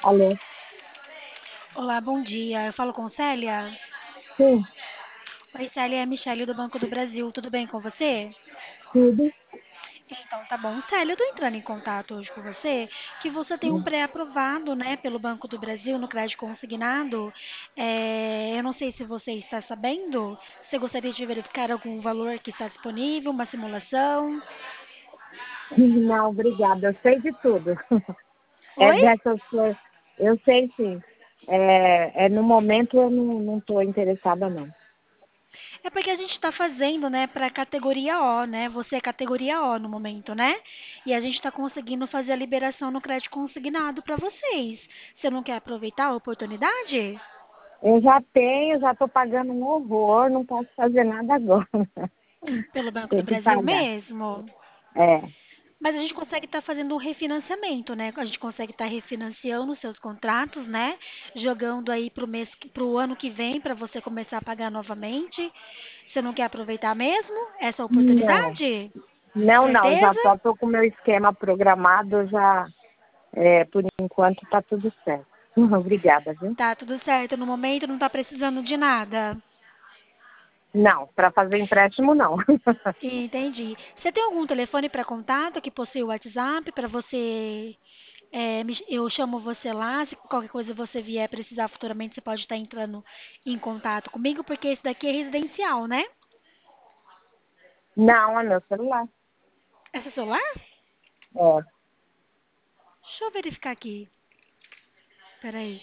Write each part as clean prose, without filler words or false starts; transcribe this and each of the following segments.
Alô? Olá, bom dia. Eu falo com Célia. Sim, Oi, Célia, é a Michelle do Banco do Brasil. Tudo bem com você? tudo. Então, tá bom. Célia, eu tô entrando em contato hoje com você, que você tem um pré-aprovado, né, pelo Banco do Brasil no crédito consignado. Eu não sei se você está sabendo. Você gostaria de verificar algum valor que está disponível, uma simulação? Não, obrigada. Eu sei de tudo. É Oi? dessas coisas. Eu sei sim. No momento eu não estou interessada, não. É porque a gente está fazendo, né, para categoria O, né? Você é categoria O no momento, né? E a gente está conseguindo fazer a liberação no crédito consignado para vocês. Você não quer aproveitar a oportunidade? Eu já tenho, já estou pagando um horror, não posso fazer nada agora. Pelo Banco do Tem que Brasil pagar. mesmo? É. Mas a gente consegue estar fazendo um refinanciamento, né? A gente consegue estar refinanciando os seus contratos, né? Jogando aí para o ano que vem para você começar a pagar novamente. Você não quer aproveitar mesmo essa Não. oportunidade? Não, já Certeza? estou com o meu esquema programado, já, por enquanto está tudo certo. Obrigada, viu? Tá tudo certo no momento, não tá precisando de nada. Não, para fazer empréstimo não. Entendi. Você tem algum telefone para contato que possui o WhatsApp para você? Eu chamo você lá. Se qualquer coisa você vier precisar futuramente, você pode estar entrando em contato comigo, porque esse daqui é residencial, né? Não, é meu celular. É seu celular? É. Deixa eu verificar aqui. Peraí.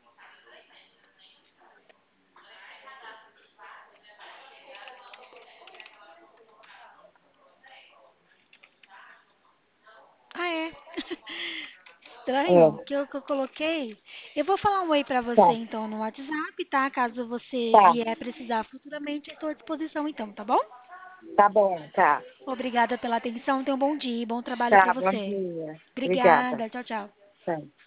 Ah, é. É, Estranho que eu coloquei. Eu vou falar um oi para você tá, então no WhatsApp, tá? Caso você tá, vier precisar futuramente, estou à disposição então, tá bom? tá bom, tá, Obrigada pela atenção. Tenha um bom dia e bom trabalho para tá, bom você. dia. Obrigada. Obrigada. Tchau, tchau. Tá.